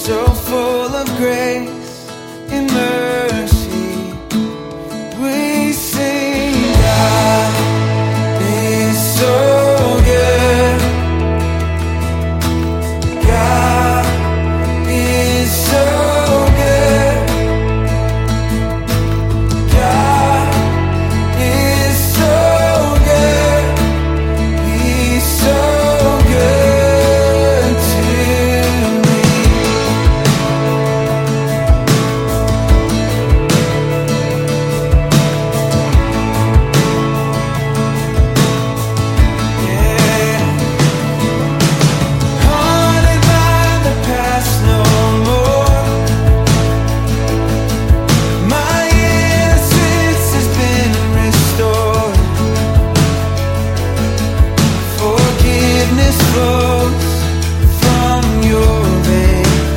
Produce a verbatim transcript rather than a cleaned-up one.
so full of grace and mercy. We sing, God is so good. God is so good. God is so good. He's so good to me. Yeah. Haunted by the past, no more